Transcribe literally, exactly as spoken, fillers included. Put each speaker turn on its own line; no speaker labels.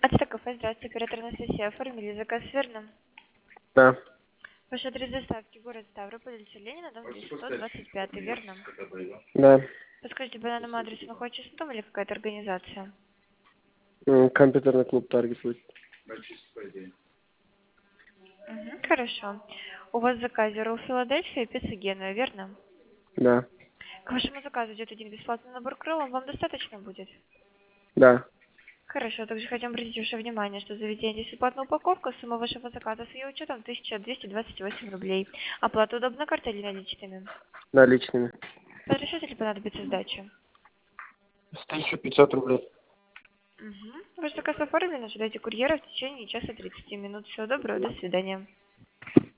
Это кафе, здравствуйте, оператор Анастасия. Оформили заказ, верно?
Да.
Ваш адрес доставки, город Ставрополь, улица Ленина, дом сто двадцать пять, верно?
Да.
Подскажите, по данному адресу находитесь в доме или какая-то организация?
М, Компьютерный клуб Таргет будет.
Угу, хорошо. У вас в заказе ролл Филадельфия и пицца Генуя, верно?
Да.
К вашему заказу идет один бесплатный набор крылом, вам достаточно будет?
Да.
Хорошо, также хотим обратить ваше внимание, что заведение бесплатная упаковка, сумма вашего заказа с ее учетом тысяча двести двадцать восемь рублей. Оплата удобна картой или наличными?
Наличными.
Разрешите ли понадобится сдача?
С тысяча пятьсот рублей.
Угу. Ваш заказ оформлен, ожидайте курьера в течение часа тридцати минут. Всего доброго, до свидания.